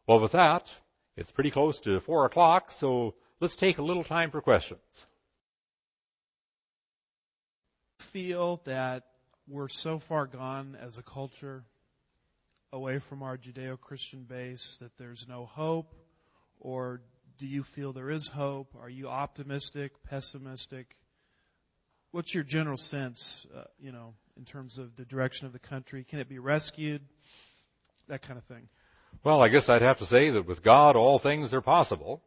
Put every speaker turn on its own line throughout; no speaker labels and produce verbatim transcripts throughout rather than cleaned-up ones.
Well, with that, it's pretty close to four o'clock, so let's take a little time for questions.
Feel that we're so far gone as a culture away from our Judeo-Christian base that there's no hope? Or do you feel there is hope? Are you optimistic, pessimistic? What's your general sense, uh, you know, in terms of the direction of the country? Can it be rescued? That kind of thing.
Well, I guess I'd have to say that with God, all things are possible.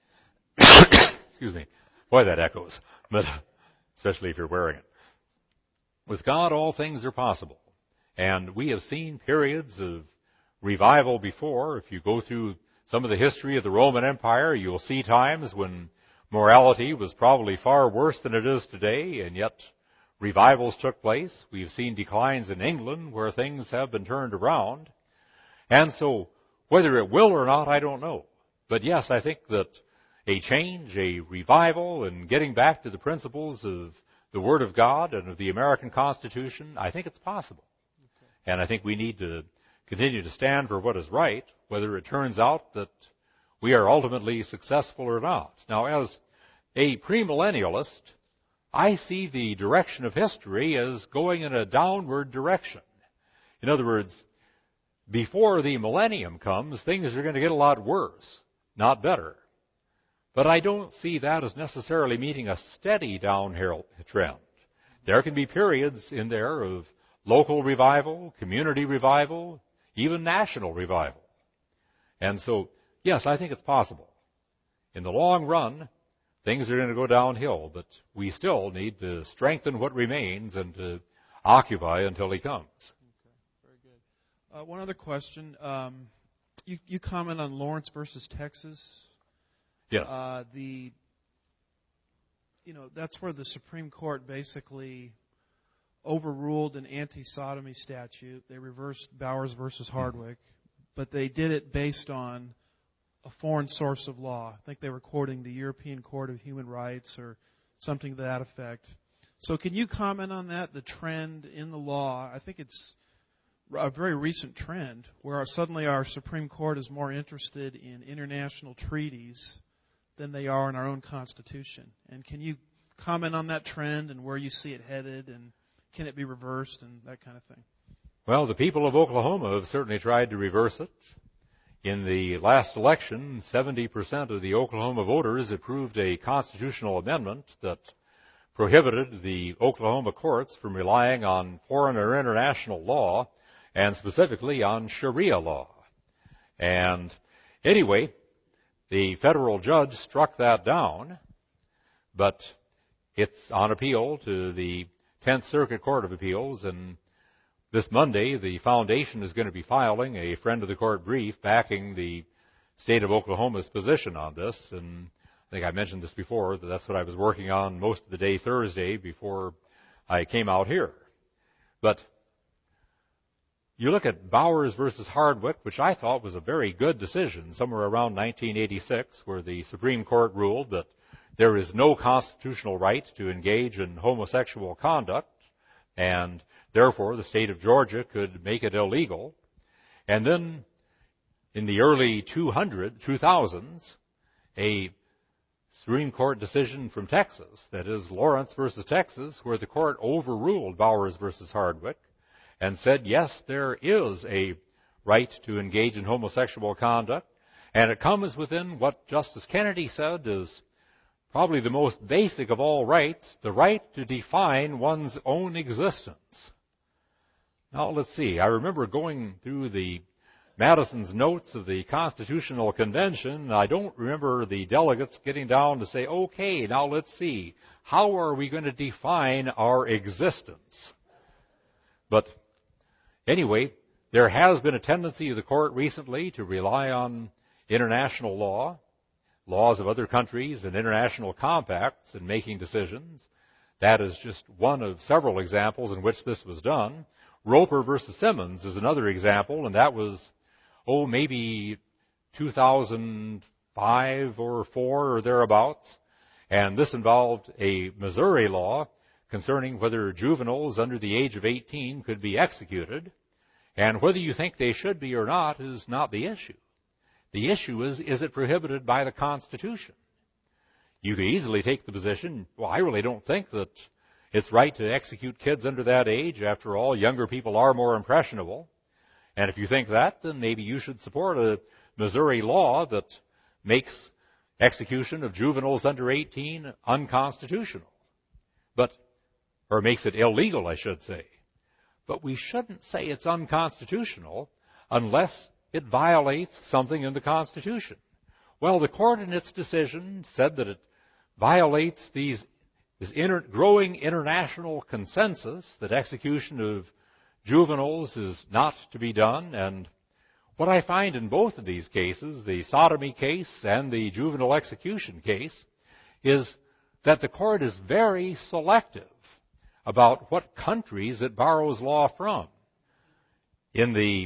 Excuse me. Boy, that echoes. But especially if you're wearing it. With God, all things are possible. And we have seen periods of revival before. If you go through some of the history of the Roman Empire, you'll see times when morality was probably far worse than it is today, and yet revivals took place. We've seen declines in England where things have been turned around. And so, whether it will or not, I don't know. But yes, I think that a change, a revival, and getting back to the principles of the Word of God and of the American Constitution, I think it's possible. Okay. And I think we need to continue to stand for what is right, whether it turns out that we are ultimately successful or not. Now, as a premillennialist, I see the direction of history as going in a downward direction. In other words, before the millennium comes, things are going to get a lot worse, not better. But I don't see that as necessarily meaning a steady downhill trend. There can be periods in there of local revival, community revival, even national revival. And so, yes, I think it's possible. In the long run, things are going to go downhill, but we still need to strengthen what remains and to occupy until he comes.
Okay, very good. Uh, one other question. Um, you, you comment on Lawrence versus Texas.
Yes.
Uh, the, you know, that's where the Supreme Court basically overruled an anti-sodomy statute. They reversed Bowers versus Hardwick, but they did it based on a foreign source of law. I think they were quoting the European Court of Human Rights or something to that effect. So can you comment on that, the trend in the law? I think it's a very recent trend where suddenly our Supreme Court is more interested in international treaties than they are in our own Constitution. And can you comment on that trend and where you see it headed, and can it be reversed and that kind of thing?
Well, the people of Oklahoma have certainly tried to reverse it. In the last election, seventy percent of the Oklahoma voters approved a constitutional amendment that prohibited the Oklahoma courts from relying on foreign or international law, and specifically on Sharia law. And anyway, the federal judge struck that down, but it's on appeal to the Tenth Circuit Court of Appeals, and this Monday the foundation is going to be filing a friend of the court brief backing the state of Oklahoma's position on this. And I think I mentioned this before, that that's what I was working on most of the day Thursday before I came out here. But you look at Bowers versus Hardwick, which I thought was a very good decision, somewhere around nineteen eighty-six, where the Supreme Court ruled that there is no constitutional right to engage in homosexual conduct, and therefore the state of Georgia could make it illegal. And then in the early two thousands, a Supreme Court decision from Texas, that is Lawrence versus Texas, where the court overruled Bowers versus Hardwick and said, yes, there is a right to engage in homosexual conduct, and it comes within what Justice Kennedy said is probably the most basic of all rights, the right to define one's own existence. Now, let's see. I remember going through the Madison's notes of the Constitutional Convention. I don't remember the delegates getting down to say, okay, now let's see. How are we going to define our existence? But anyway, there has been a tendency of the court recently to rely on international law, laws of other countries and international compacts in making decisions. That is just one of several examples in which this was done. Roper versus Simmons is another example, and that was, oh, maybe two thousand five or four or thereabouts. And this involved a Missouri law concerning whether juveniles under the age of eighteen could be executed. And whether you think they should be or not is not the issue. The issue is, is it prohibited by the Constitution? You could easily take the position, well, I really don't think that it's right to execute kids under that age. After all, younger people are more impressionable. And if you think that, then maybe you should support a Missouri law that makes execution of juveniles under eighteen unconstitutional. But, or makes it illegal, I should say. But we shouldn't say it's unconstitutional unless it violates something in the Constitution. Well, the court in its decision said that it violates these, this inter, growing international consensus that execution of juveniles is not to be done. And what I find in both of these cases, the sodomy case and the juvenile execution case, is that the court is very selective about what countries it borrows law from. In the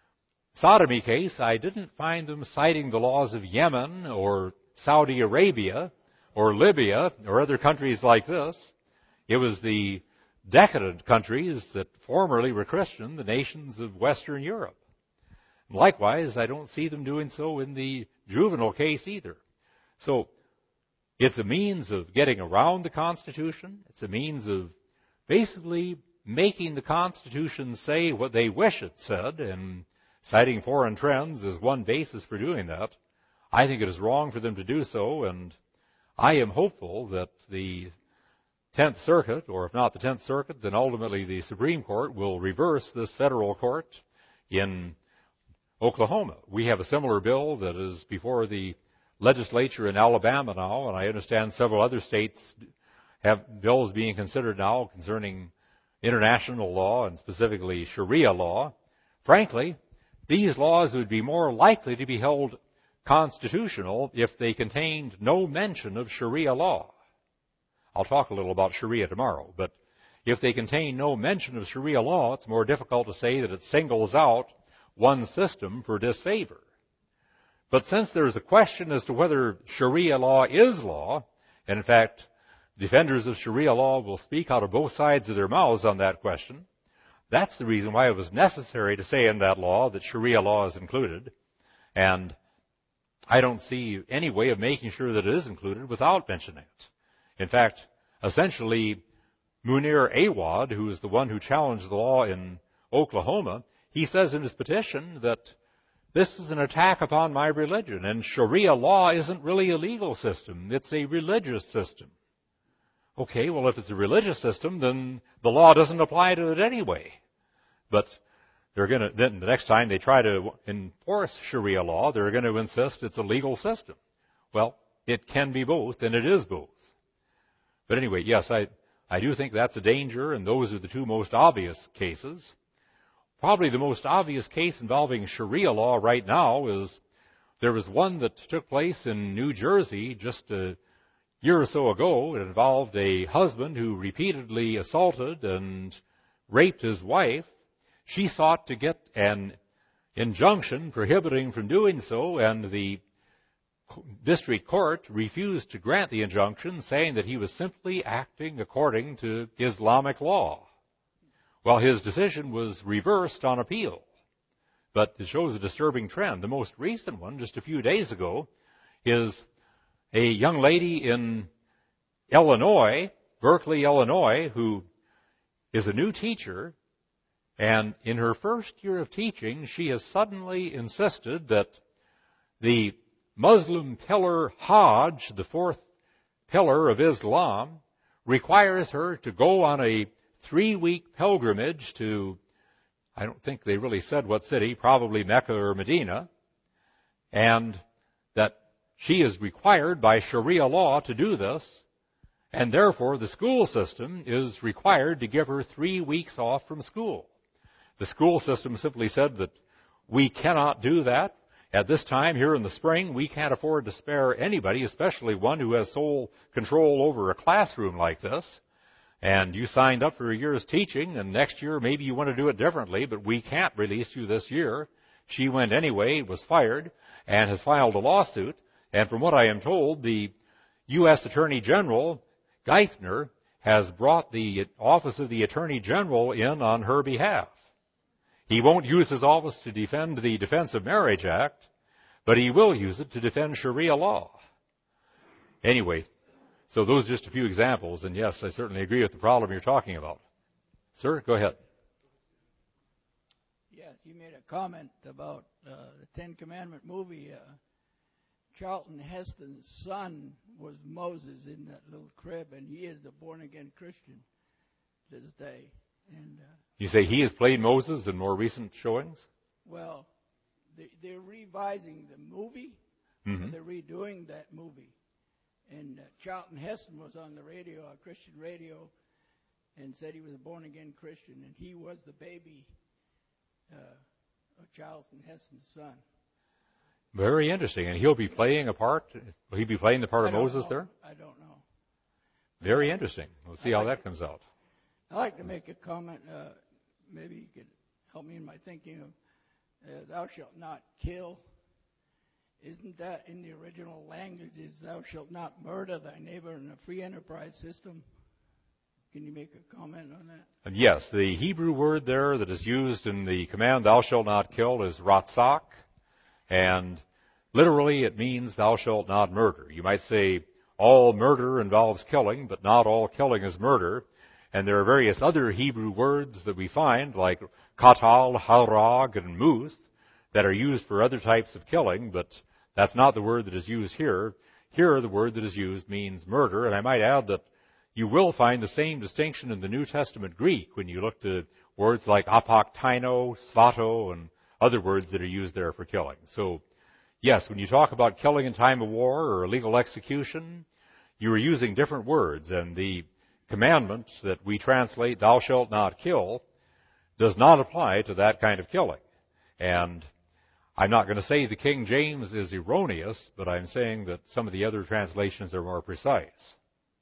sodomy case, I didn't find them citing the laws of Yemen or Saudi Arabia or Libya or other countries like this. It was the decadent countries that formerly were Christian, the nations of Western Europe. Likewise, I don't see them doing so in the juvenile case either. So it's a means of getting around the Constitution. It's a means of basically making the Constitution say what they wish it said, and citing foreign trends as one basis for doing that. I think it is wrong for them to do so, and I am hopeful that the Tenth Circuit, or if not the Tenth Circuit, then ultimately the Supreme Court will reverse this federal court in Oklahoma. We have a similar bill that is before the legislature in Alabama now, and I understand several other states have bills being considered now concerning international law and specifically Sharia law. Frankly, these laws would be more likely to be held constitutional if they contained no mention of Sharia law. I'll talk a little about Sharia tomorrow, but if they contain no mention of Sharia law, it's more difficult to say that it singles out one system for disfavor. But since there's a question as to whether Sharia law is law, and in fact, defenders of Sharia law will speak out of both sides of their mouths on that question, that's the reason why it was necessary to say in that law that Sharia law is included. And I don't see any way of making sure that it is included without mentioning it. In fact, essentially, Munir Awad, who is the one who challenged the law in Oklahoma, he says in his petition that this is an attack upon my religion, and Sharia law isn't really a legal system. It's a religious system. Okay, well, if it's a religious system, then the law doesn't apply to it anyway. But they're going to, then the next time they try to enforce Sharia law, they're going to insist it's a legal system. Well, it can be both, and it is both. But anyway, yes, I, I do think that's a danger, and those are the two most obvious cases. Probably the most obvious case involving Sharia law right now is there was one that took place in New Jersey just a year or so ago. It involved a husband who repeatedly assaulted and raped his wife. She sought to get an injunction prohibiting from doing so, and the district court refused to grant the injunction, saying that he was simply acting according to Islamic law. Well, his decision was reversed on appeal, but it shows a disturbing trend. The most recent one, just a few days ago, is a young lady in Illinois, Berkeley, Illinois, who is a new teacher, and in her first year of teaching, she has suddenly insisted that the Muslim pillar Hajj, the fourth pillar of Islam, requires her to go on a three-week pilgrimage to, I don't think they really said what city, probably Mecca or Medina, and that she is required by Sharia law to do this, and therefore the school system is required to give her three weeks off from school. The school system simply said that we cannot do that. At this time, here in the spring, we can't afford to spare anybody, especially one who has sole control over a classroom like this. And you signed up for a year's teaching, and next year maybe you want to do it differently, but we can't release you this year. She went anyway, was fired, and has filed a lawsuit. And from what I am told, the U S Attorney General, Geithner, has brought the Office of the Attorney General in on her behalf. He won't use his office to defend the Defense of Marriage Act, but he will use it to defend Sharia law. Anyway, so those are just a few examples, and yes, I certainly agree with the problem you're talking about. Sir, go ahead.
Yes, you made a comment about uh, the Ten Commandment movie. Uh, Charlton Heston's son was Moses in that little crib, and he is a born-again Christian to this day. And uh,
you say he has played Moses in more recent showings?
Well, they, they're revising the movie.
Mm-hmm.
They're redoing that movie. And uh, Charlton Heston was on the radio, uh, Christian radio, and said he was a born-again Christian, and he was the baby uh, of Charlton Heston's son.
Very interesting. And he'll be playing a part? Will he be playing the part of Moses
know.
there?
I don't know.
Very interesting. We'll see
I
how
like
that comes out.
I'd like to make a comment. Uh, maybe you could help me in my thinking of uh, thou shalt not kill. Isn't that in the original language is thou shalt not murder thy neighbor in a free enterprise system? Can you make a comment on that?
And yes, the Hebrew word there that is used in the command thou shalt not kill is ratzak, and literally it means thou shalt not murder. You might say all murder involves killing, but not all killing is murder. And there are various other Hebrew words that we find, like katal, harag, and muth, that are used for other types of killing, but that's not the word that is used here. Here, the word that is used means murder, and I might add that you will find the same distinction in the New Testament Greek when you look to words like apoktaino, svato, and other words that are used there for killing. So, yes, when you talk about killing in time of war or illegal execution, you are using different words, and the commandment that we translate, thou shalt not kill, does not apply to that kind of killing. And I'm not going to say the King James is erroneous, but I'm saying that some of the other translations are more precise.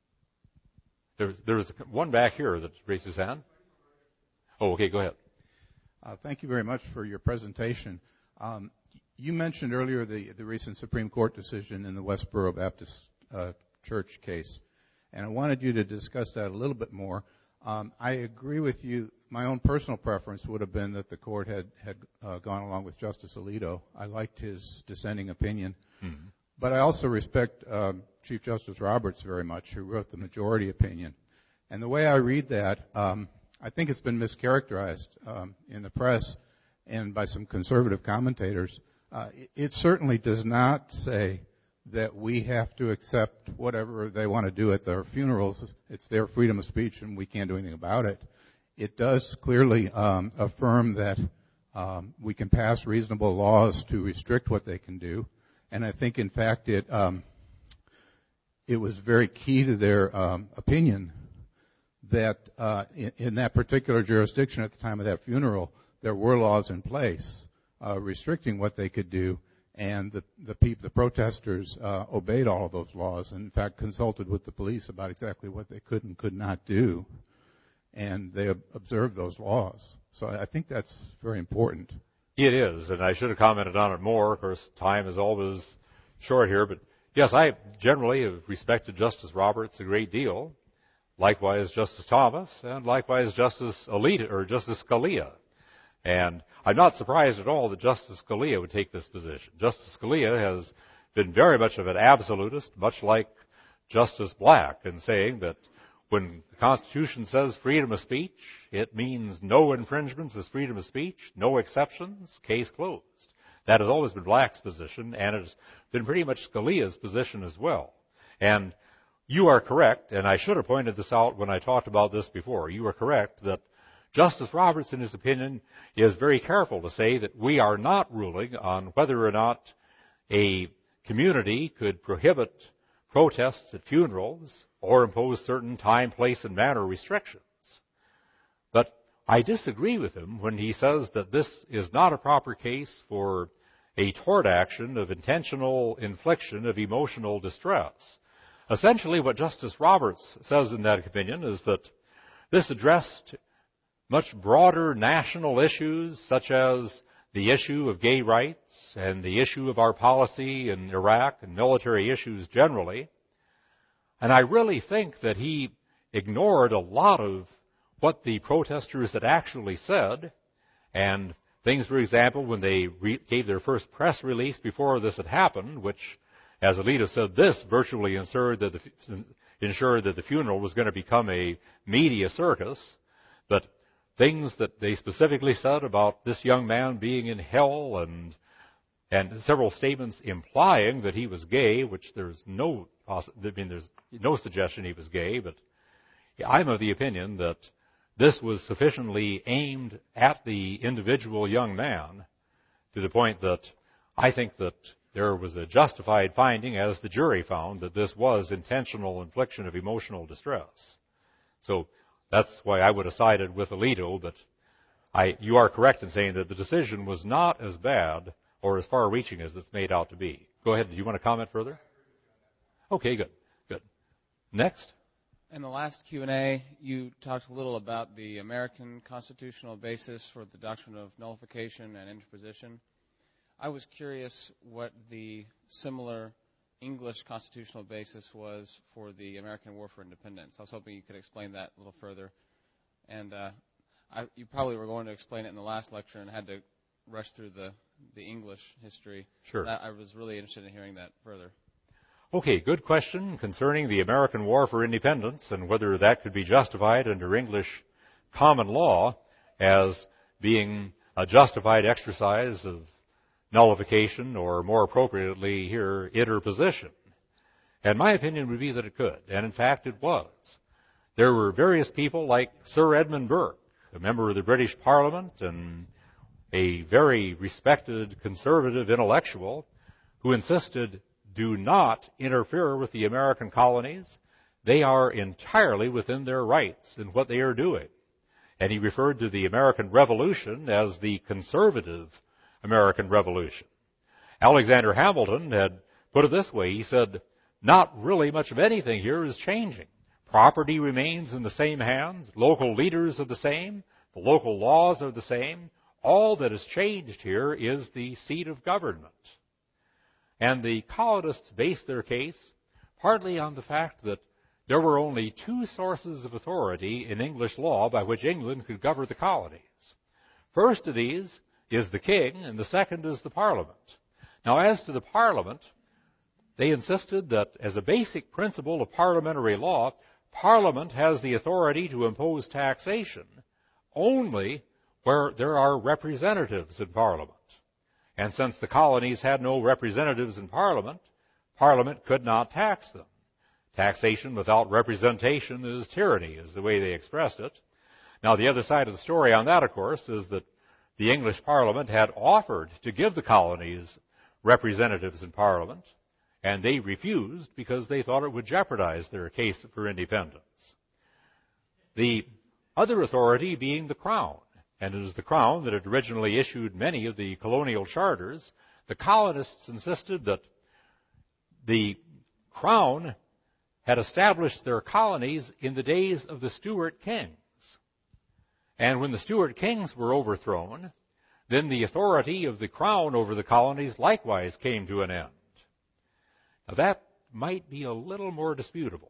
There, there's one back here that raised his hand. Oh, okay, go ahead.
Uh, thank you very much for your presentation. Um, you mentioned earlier the, the recent Supreme Court decision in the Westboro Baptist uh, Church case, and I wanted you to discuss that a little bit more. Um, I agree with you. My own personal preference would have been that the court had, had uh, gone along with Justice Alito. I liked his dissenting opinion. Mm-hmm. But I also respect uh, Chief Justice Roberts very much, who wrote the majority opinion. And the way I read that, um, I think it's been mischaracterized um, in the press and by some conservative commentators. Uh, it, it certainly does not say that we have to accept whatever they want to do at their funerals. It's their freedom of speech, and we can't do anything about it. It does clearly um, affirm that um, we can pass reasonable laws to restrict what they can do. And I think, in fact, it um, it was very key to their um, opinion that uh, in, in that particular jurisdiction at the time of that funeral, there were laws in place uh, restricting what they could do, and the the, people, the protesters uh, obeyed all of those laws, and in fact consulted with the police about exactly what they could and could not do, and they ob- observed those laws. So I think that's very important.
It is, and I should have commented on it more. Of course, time is always short here, but yes, I generally have respected Justice Roberts a great deal. Likewise, Justice Thomas, and likewise Justice Alito or Justice Scalia. And I'm not surprised at all that Justice Scalia would take this position. Justice Scalia has been very much of an absolutist, much like Justice Black, in saying that when the Constitution says freedom of speech, it means no infringements is freedom of speech, no exceptions, case closed. That has always been Black's position, and it has been pretty much Scalia's position as well. And you are correct, and I should have pointed this out when I talked about this before. You are correct that Justice Roberts, in his opinion, is very careful to say that we are not ruling on whether or not a community could prohibit protests at funerals or impose certain time, place, and manner restrictions. But I disagree with him when he says that this is not a proper case for a tort action of intentional infliction of emotional distress. Essentially, what Justice Roberts says in that opinion is that this addressed much broader national issues, such as the issue of gay rights and the issue of our policy in Iraq and military issues generally. And I really think that he ignored a lot of what the protesters had actually said and Things, for example, when they re- gave their first press release before this had happened, which, as Alito said, this virtually ensured that the, ensured that the funeral was going to become a media circus, but things that they specifically said about this young man being in hell and and several statements implying that he was gay, which there's no, I mean, there's no suggestion he was gay, but I'm of the opinion that this was sufficiently aimed at the individual young man to the point that I think that there was a justified finding, as the jury found, that this was intentional infliction of emotional distress. So that's why I would have sided with Alito, but I, you are correct in saying that the decision was not as bad or as far-reaching as it's made out to be. Go ahead. Do you want to comment further? Okay, good. Good. Next.
In the last Q and A, you talked a little about the American constitutional basis for the doctrine of nullification and interposition. I was curious what the similar English constitutional basis was for the American War for Independence. I was hoping you could explain that a little further. And uh, I, you probably were going to explain it in the last lecture and had to rush through the, the English history.
Sure.
That, I was really interested in hearing that further.
Okay, good question concerning the American War for Independence and whether that could be justified under English common law as being a justified exercise of nullification, or more appropriately here, interposition. And my opinion would be that it could, and in fact it was. There were various people like Sir Edmund Burke, a member of the British Parliament and a very respected conservative intellectual, who insisted, do not interfere with the American colonies. They are entirely within their rights in what they are doing. And he referred to the American Revolution as the conservative American Revolution. Alexander Hamilton had put it this way. He said, not really much of anything here is changing. Property remains in the same hands. Local leaders are the same. The local laws are the same. All that has changed here is the seat of government. And the colonists based their case partly on the fact that there were only two sources of authority in English law by which England could govern the colonies. First of these is the king, and the second is the parliament. Now, as to the parliament, they insisted that as a basic principle of parliamentary law, parliament has the authority to impose taxation only where there are representatives in parliament. And since the colonies had no representatives in parliament, parliament could not tax them. Taxation without representation is tyranny, is the way they expressed it. Now, the other side of the story on that, of course, is that the English Parliament had offered to give the colonies representatives in Parliament, and they refused because they thought it would jeopardize their case for independence. The other authority being the Crown, and it is the Crown that had originally issued many of the colonial charters. The colonists insisted that the Crown had established their colonies in the days of the Stuart kings. And when the Stuart kings were overthrown, then the authority of the crown over the colonies likewise came to an end. Now that might be a little more disputable.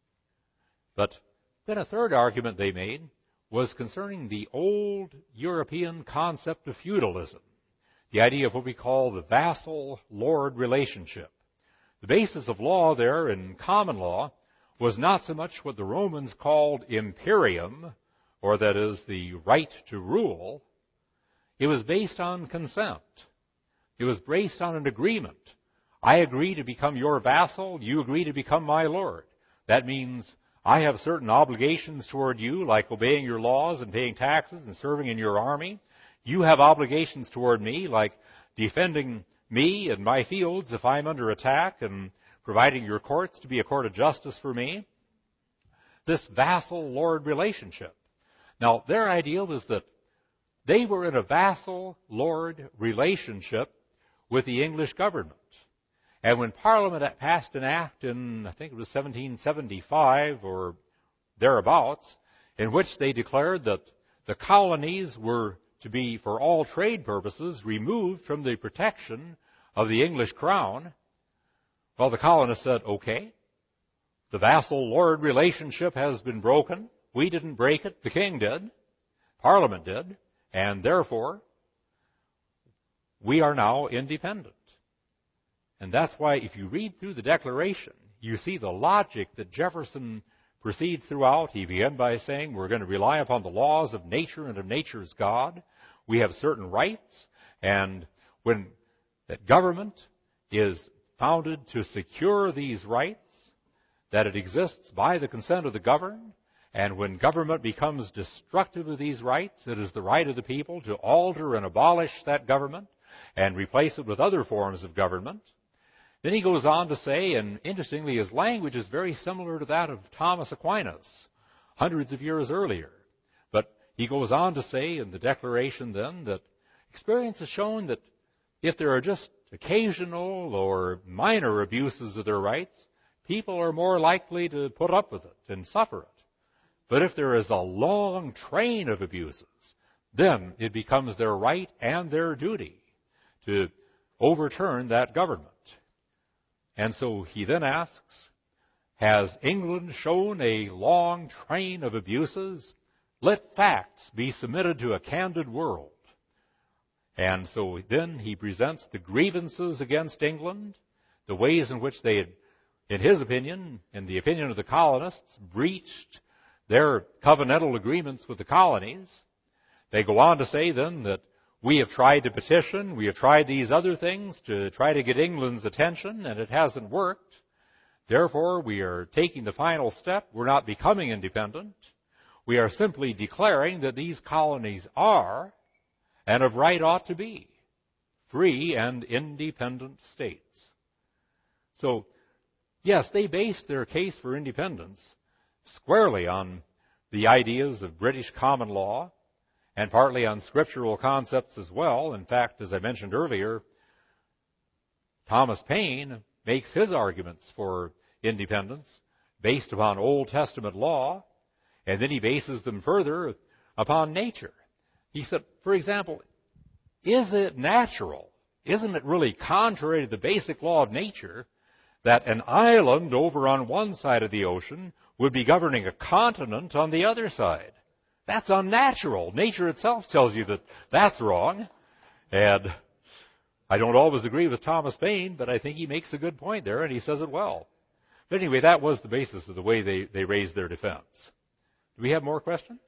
But then a third argument they made was concerning the old European concept of feudalism, the idea of what we call the vassal-lord relationship. The basis of law there in common law was not so much what the Romans called imperium, or that is the right to rule. It was based on consent. It was based on an agreement. I agree to become your vassal. You agree to become my lord. That means I have certain obligations toward you, like obeying your laws and paying taxes and serving in your army. You have obligations toward me, like defending me and my fields if I'm under attack and providing your courts to be a court of justice for me. This vassal-lord relationship. Now, their idea was that they were in a vassal-lord relationship with the English government. And when Parliament passed an act in, I think it was seventeen seventy-five or thereabouts, in which they declared that the colonies were to be, for all trade purposes, removed from the protection of the English crown, well, the colonists said, okay, the vassal-lord relationship has been broken. We didn't break it. The king did. Parliament did. And therefore, we are now independent. And that's why if you read through the Declaration, you see the logic that Jefferson proceeds throughout. He began by saying we're going to rely upon the laws of nature and of nature's God. We have certain rights, and when that government is founded to secure these rights, that it exists by the consent of the governed, and when government becomes destructive of these rights, it is the right of the people to alter and abolish that government and replace it with other forms of government. Then he goes on to say, and interestingly, his language is very similar to that of Thomas Aquinas, hundreds of years earlier. But he goes on to say in the Declaration then that experience has shown that if there are just occasional or minor abuses of their rights, people are more likely to put up with it and suffer it. But if there is a long train of abuses, then it becomes their right and their duty to overturn that government. And so he then asks, has England shown a long train of abuses? Let facts be submitted to a candid world. And so then he presents the grievances against England, the ways in which they had, in his opinion, in the opinion of the colonists, breached their covenantal agreements with the colonies. They go on to say then that we have tried to petition, we have tried these other things to try to get England's attention, and it hasn't worked. Therefore, we are taking the final step. We're not becoming independent. We are simply declaring that these colonies are, and of right ought to be, free and independent states. So, yes, they based their case for independence squarely on the ideas of British common law and partly on scriptural concepts as well. In fact, as I mentioned earlier, Thomas Paine makes his arguments for independence based upon Old Testament law, and then he bases them further upon nature. He said, for example, is it natural, isn't it really contrary to the basic law of nature that an island over on one side of the ocean would be governing a continent on the other side? That's unnatural. Nature itself tells you that that's wrong. And I don't always agree with Thomas Paine, but I think he makes a good point there, and he says it well. But anyway, that was the basis of the way they, they raised their defense. Do we have more questions?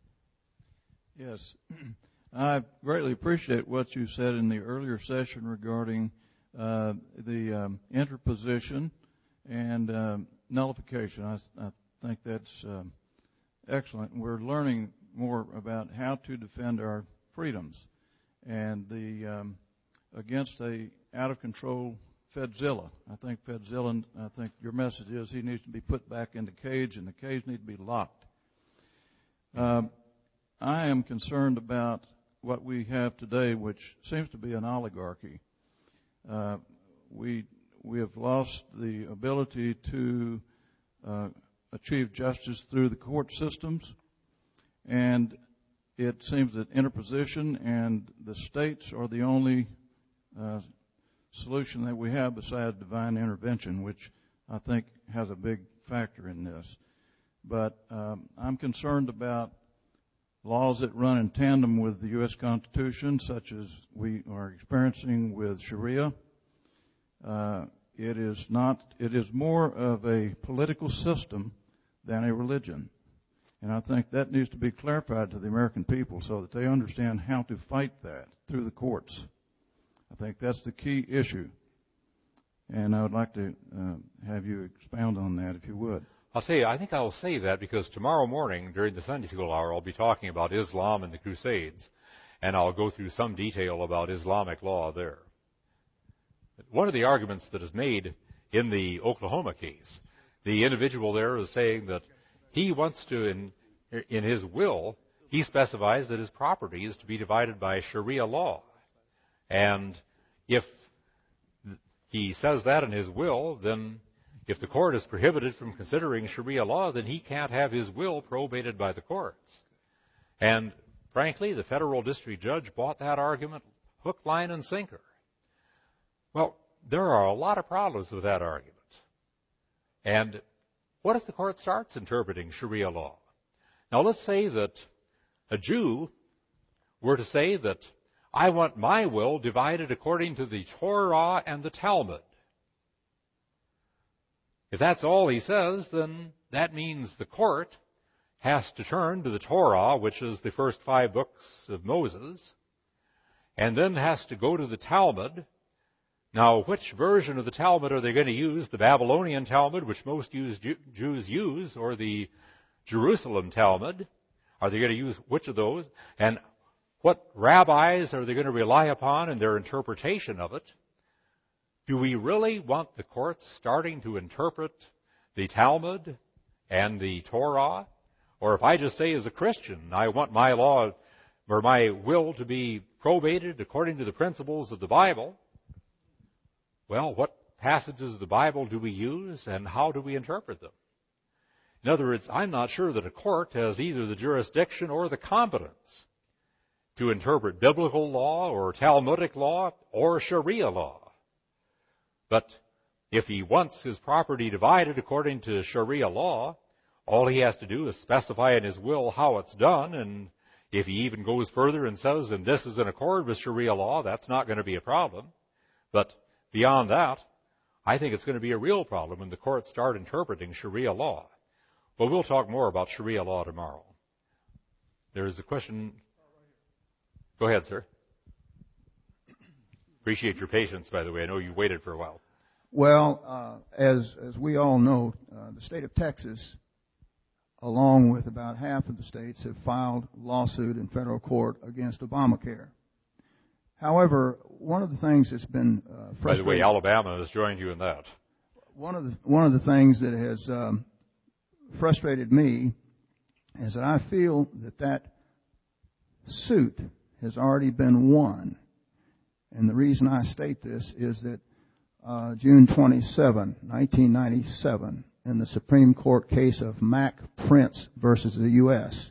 Yes. I greatly appreciate what you said in the earlier session regarding uh, the um, interposition and um, nullification. I, I think that's um, excellent. We're learning more about how to defend our freedoms. And the um, against a out-of-control Fedzilla. I think Fedzilla, I think your message is he needs to be put back in the cage, and the cage needs to be locked. Um, I am concerned about what we have today, which seems to be an oligarchy. Uh, we we have lost the ability to uh, achieve justice through the court systems, and it seems that interposition and the states are the only uh, solution that we have besides divine intervention, which I think has a big factor in this. But um, I'm concerned about laws that run in tandem with the U S Constitution, such as we are experiencing with Sharia. Uh, it is not. It is more of a political system than a religion. And I think that needs to be clarified to the American people so that they understand how to fight that through the courts. I think that's the key issue. And I would like to uh, have you expound on that, if you would.
I'll tell you, I think I'll say that because tomorrow morning during the Sunday school hour, I'll be talking about Islam and the Crusades, and I'll go through some detail about Islamic law there. One of the arguments that is made in the Oklahoma case, the individual there is saying that he wants to, in, in his will, he specifies that his property is to be divided by Sharia law. And if he says that in his will, then if the court is prohibited from considering Sharia law, then he can't have his will probated by the courts. And frankly, the federal district judge bought that argument hook, line, and sinker. Well, there are a lot of problems with that argument. And what if the court starts interpreting Sharia law? Now, let's say that a Jew were to say that I want my will divided according to the Torah and the Talmud. If that's all he says, then that means the court has to turn to the Torah, which is the first five books of Moses, and then has to go to the Talmud. Now, which version of the Talmud are they going to use? The Babylonian Talmud, which most Jews use, or the Jerusalem Talmud? Are they going to use which of those? And what rabbis are they going to rely upon in their interpretation of it? Do we really want the courts starting to interpret the Talmud and the Torah? Or if I just say as a Christian, I want my law or my will to be probated according to the principles of the Bible, well, what passages of the Bible do we use and how do we interpret them? In other words, I'm not sure that a court has either the jurisdiction or the competence to interpret biblical law or Talmudic law or Sharia law. But if he wants his property divided according to Sharia law, all he has to do is specify in his will how it's done, and if he even goes further and says, and this is in accord with Sharia law, that's not going to be a problem. But beyond that, I think it's going to be a real problem when the courts start interpreting Sharia law. Well, we'll talk more about Sharia law tomorrow. There's a question. Go ahead, sir. Appreciate your patience, by the way. I know you waited for a while.
Well, uh, as as we all know, uh, the state of Texas, along with about half of the states, have filed lawsuit in federal court against Obamacare. However, one of the things that's been uh, frustrating.
By the way, Alabama has joined you in that.
One of the one of the things that has um, frustrated me is that I feel that that suit has already been won. And the reason I state this is that uh, June twenty-seventh, nineteen ninety-seven, in the Supreme Court case of Mack Prince versus the U S,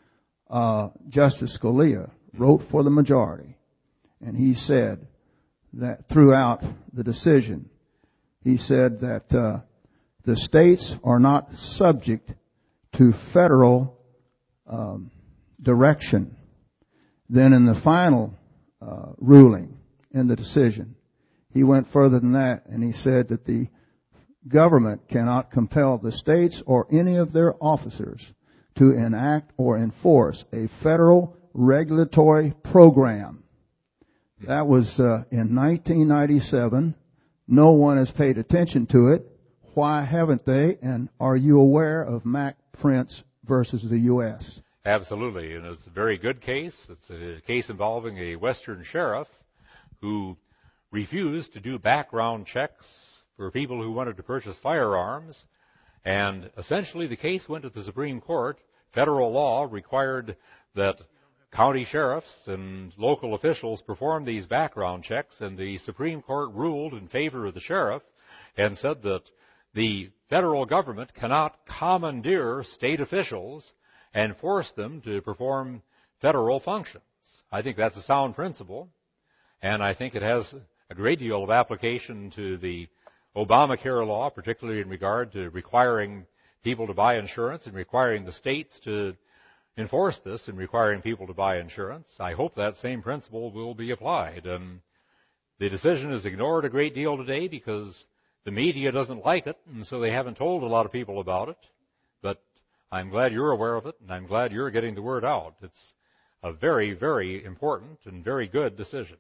uh, Justice Scalia wrote for the majority, and he said that throughout the decision, he said that uh, the states are not subject to federal um, direction. Then in the final uh, ruling in the decision, he went further than that, and he said that the government cannot compel the states or any of their officers to enact or enforce a federal regulatory program. That was uh, in nineteen ninety-seven. No one has paid attention to it. Why haven't they? And are you aware of Mack Prince versus the U S?
Absolutely, and it's a very good case. It's a case involving a Western sheriff who refused to do background checks for people who wanted to purchase firearms, and essentially the case went to the Supreme Court. Federal law required that county sheriffs and local officials perform these background checks, and the Supreme Court ruled in favor of the sheriff and said that the federal government cannot commandeer state officials and force them to perform federal functions. I think that's a sound principle, and I think it has a great deal of application to the Obamacare law, particularly in regard to requiring people to buy insurance and requiring the states to enforce this and requiring people to buy insurance. I hope that same principle will be applied. And the decision is ignored a great deal today because the media doesn't like it, and so they haven't told a lot of people about it. But I'm glad you're aware of it, and I'm glad you're getting the word out. It's a very, very important and very good decision.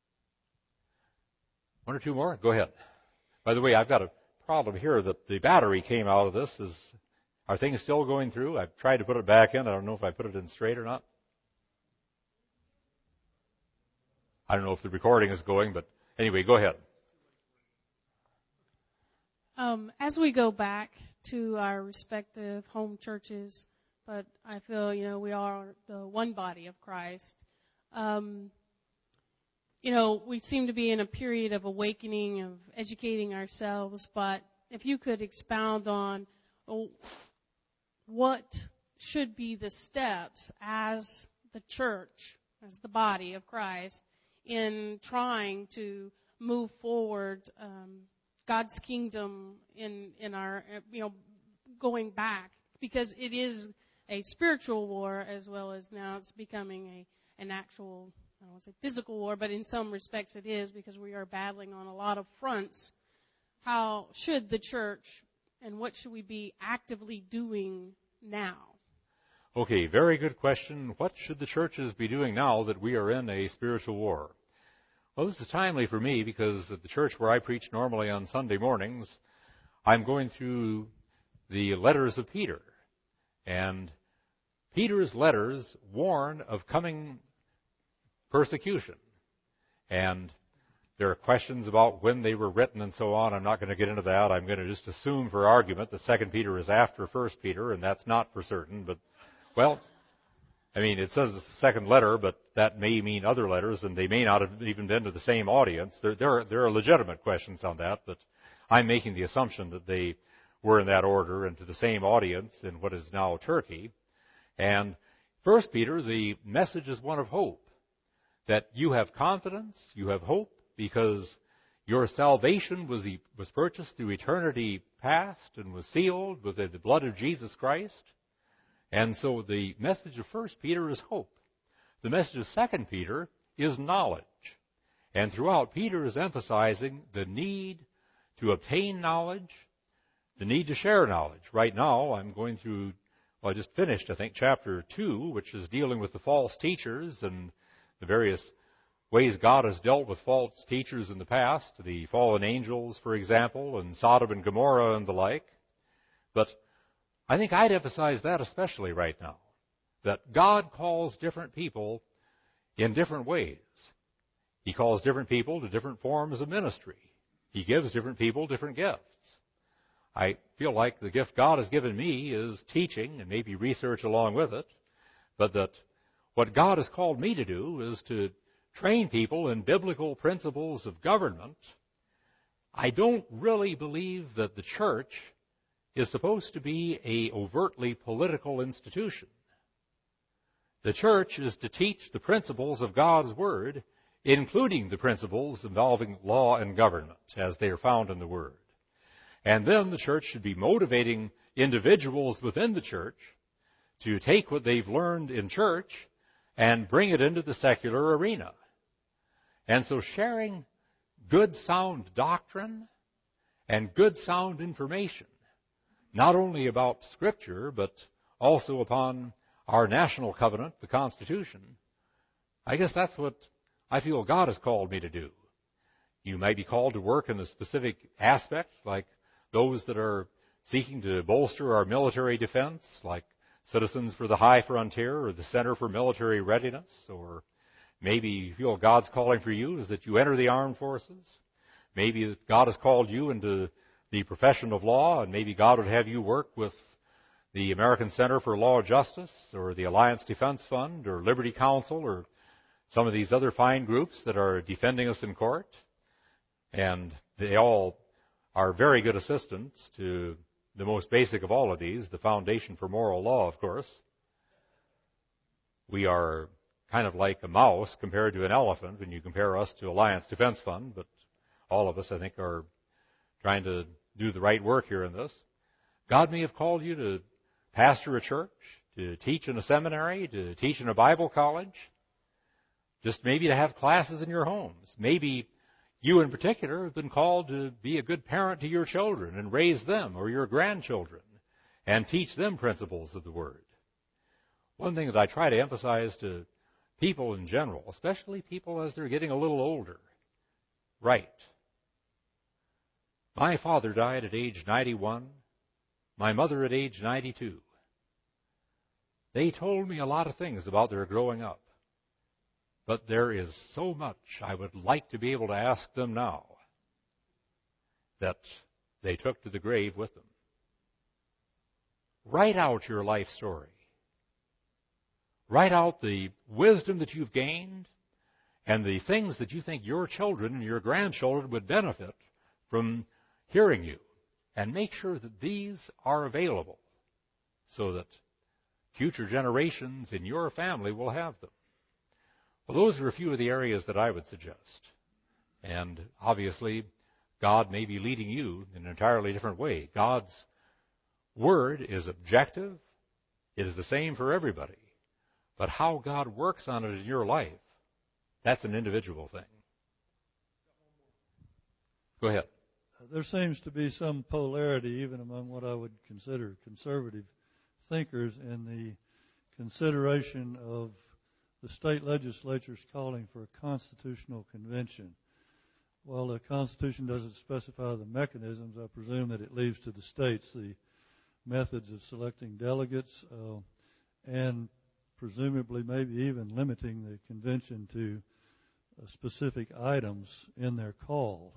One or two more? Go ahead. By the way, I've got a problem here that the battery came out of this. Is Are things still going through? I've tried to put it back in. I don't know if I put it in straight or not. I don't know if the recording is going, but anyway, go ahead.
Um, as we go back to our respective home churches, but I feel, you know, we are the one body of Christ. Um, you know, we seem to be in a period of awakening, of educating ourselves, but if you could expound on oh, what should be the steps as the church, as the body of Christ, in trying to move forward um, God's kingdom in in our, you know, going back, because it is a spiritual war as well as now it's becoming a an actual I don't want to say physical war, but in some respects it is, because we are battling on a lot of fronts. How should the church and what should we be actively doing now?
Okay, very good question. What should the churches be doing now that we are in a spiritual war? Well, this is timely for me because at the church where I preach normally on Sunday mornings, I'm going through the letters of Peter. And Peter's letters warn of coming persecution. And there are questions about when they were written and so on. I'm not going to get into that. I'm going to just assume for argument that Second Peter is after First Peter, and that's not for certain. But, well, I mean, it says it's the second letter, but that may mean other letters, and they may not have even been to the same audience. There, there, are, there are legitimate questions on that, but I'm making the assumption that they were in that order and to the same audience in what is now Turkey. And First Peter, the message is one of hope, that you have confidence, you have hope, because your salvation was was purchased through eternity past and was sealed with the blood of Jesus Christ. And so the message of First Peter is hope. The message of Second Peter is knowledge. And throughout, Peter is emphasizing the need to obtain knowledge, the need to share knowledge. Right now, I'm going through, well, I just finished, I think, chapter two, which is dealing with the false teachers and the various ways God has dealt with false teachers in the past, the fallen angels, for example, and Sodom and Gomorrah and the like. But I think I'd emphasize that especially right now, that God calls different people in different ways. He calls different people to different forms of ministry. He gives different people different gifts. I feel like the gift God has given me is teaching and maybe research along with it, but that what God has called me to do is to train people in biblical principles of government. I don't really believe that the church is supposed to be a overtly political institution. The church is to teach the principles of God's Word, including the principles involving law and government, as they are found in the Word. And then the church should be motivating individuals within the church to take what they've learned in church and bring it into the secular arena. And so sharing good, sound doctrine and good, sound information, not only about Scripture, but also upon our national covenant, the Constitution, I guess that's what I feel God has called me to do. You may be called to work in a specific aspect, like those that are seeking to bolster our military defense, like Citizens for the High Frontier or the Center for Military Readiness, or maybe you feel God's calling for you is that you enter the armed forces. Maybe God has called you into the profession of law, and maybe God would have you work with the American Center for Law Justice or the Alliance Defense Fund or Liberty Counsel or some of these other fine groups that are defending us in court. And they all are very good assistants to the most basic of all of these, the Foundation for Moral Law, of course. We are kind of like a mouse compared to an elephant when you compare us to Alliance Defense Fund, but all of us, I think, are trying to do the right work here in this. God may have called you to pastor a church, to teach in a seminary, to teach in a Bible college, just maybe to have classes in your homes. Maybe you in particular have been called to be a good parent to your children and raise them or your grandchildren and teach them principles of the Word. One thing that I try to emphasize to people in general, especially people as they're getting a little older, right. My father died at age ninety-one, my mother at age ninety-two. They told me a lot of things about their growing up. But there is so much I would like to be able to ask them now that they took to the grave with them. Write out your life story. Write out the wisdom that you've gained and the things that you think your children and your grandchildren would benefit from hearing you. And make sure that these are available so that future generations in your family will have them. Well, those are a few of the areas that I would suggest. And obviously, God may be leading you in an entirely different way. God's Word is objective. It is the same for everybody. But how God works on it in your life That's an individual thing. Go ahead.
There seems to be some polarity even among what I would consider conservative thinkers in the consideration of the state legislatures calling for a constitutional convention. While the Constitution doesn't specify the mechanisms, I presume that it leaves to the states the methods of selecting delegates uh, and presumably maybe even limiting the convention to uh, specific items in their call.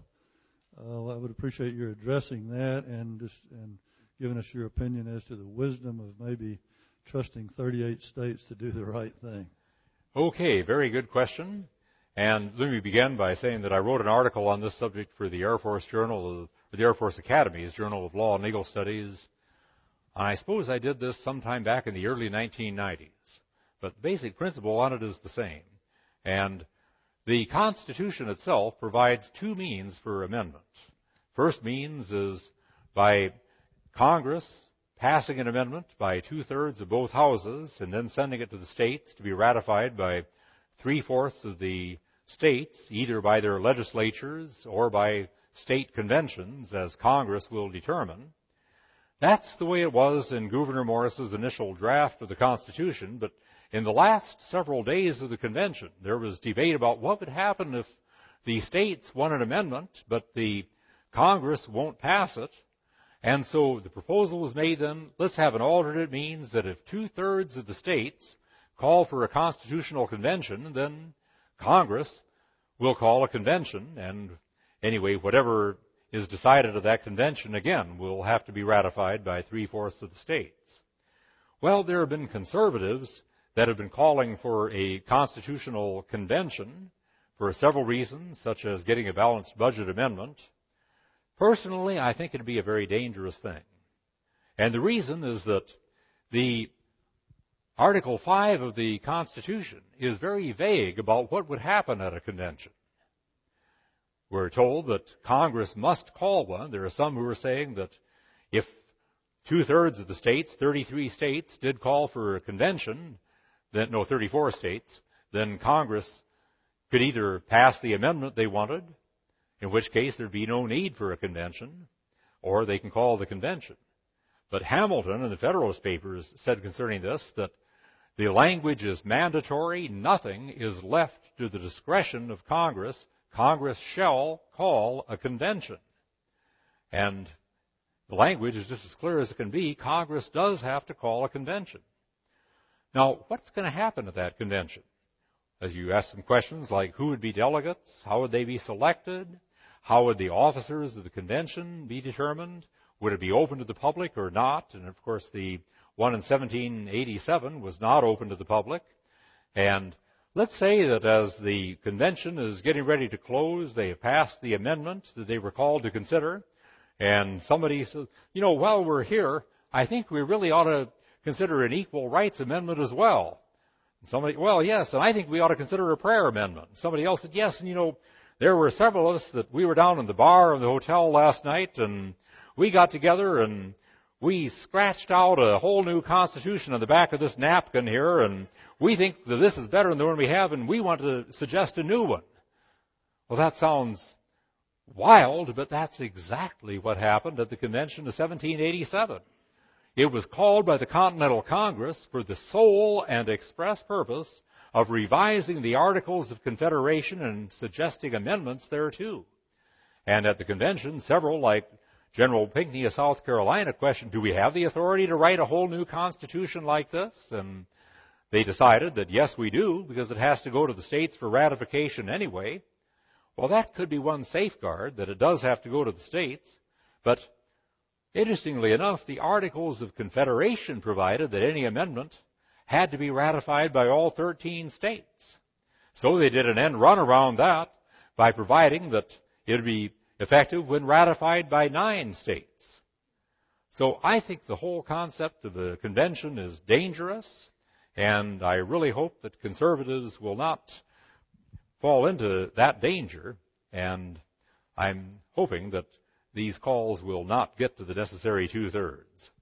Uh, I would appreciate your addressing that and just, and giving us your opinion as to the wisdom of maybe trusting thirty-eight states to do the right thing.
Okay, very good question. And let me begin by saying that I wrote an article on this subject for the Air Force Journal, or the Air Force Academy's Journal of Law and Legal Studies. And I suppose I did this sometime back in the early nineteen nineties. But the basic principle on it is the same. And the Constitution itself provides two means for amendment. First means is by Congress passing an amendment by two-thirds of both houses and then sending it to the states to be ratified by three-fourths of the states, either by their legislatures or by state conventions, as Congress will determine. That's the way it was in Gouverneur Morris's initial draft of the Constitution, but in the last several days of the convention, there was debate about what would happen if the states want an amendment, but the Congress won't pass it. And so the proposal was made then, let's have an alternate means that if two-thirds of the states call for a constitutional convention, then Congress will call a convention, and anyway, whatever is decided at that convention, again, will have to be ratified by three-fourths of the states. Well, there have been conservatives that have been calling for a constitutional convention for several reasons, such as getting a balanced budget amendment. Personally, I think it would be a very dangerous thing. And the reason is that the Article five of the Constitution is very vague about what would happen at a convention. We're told that Congress must call one. There are some who are saying that if two-thirds of the states, thirty-three states, did call for a convention, then, no, thirty-four states, then Congress could either pass the amendment they wanted, in which case there'd be no need for a convention, or they can call the convention. But Hamilton in the Federalist Papers said concerning this that the language is mandatory. Nothing is left to the discretion of Congress. Congress shall call a convention. And the language is just as clear as it can be. Congress does have to call a convention. Now, what's going to happen at that convention? As you ask some questions like who would be delegates, how would they be selected, how would the officers of the convention be determined, would it be open to the public or not? And of course, the one in seventeen eighty-seven was not open to the public. And let's say that as the convention is getting ready to close, they have passed the amendment that they were called to consider, and somebody says, you know, while we're here, I think we really ought to consider an equal rights amendment as well. And somebody, well, yes, and I think we ought to consider a prayer amendment. Somebody else said, yes, and you know, there were several of us that we were down in the bar of the hotel last night, and we got together and we scratched out a whole new constitution on the back of this napkin here, and we think that this is better than the one we have, and we want to suggest a new one. Well, that sounds wild, but that's exactly what happened at the convention of seventeen eighty-seven. It was called by the Continental Congress for the sole and express purpose of revising the Articles of Confederation and suggesting amendments thereto. And at the convention, several, like General Pinckney of South Carolina, questioned, do we have the authority to write a whole new constitution like this? And they decided that yes, we do, because it has to go to the states for ratification anyway. Well, that could be one safeguard, that it does have to go to the states. But interestingly enough, the Articles of Confederation provided that any amendment had to be ratified by all thirteen states. So they did an end run around that by providing that it would be effective when ratified by nine states. So I think the whole concept of the convention is dangerous, and I really hope that conservatives will not fall into that danger, and I'm hoping that these calls will not get to the necessary two-thirds.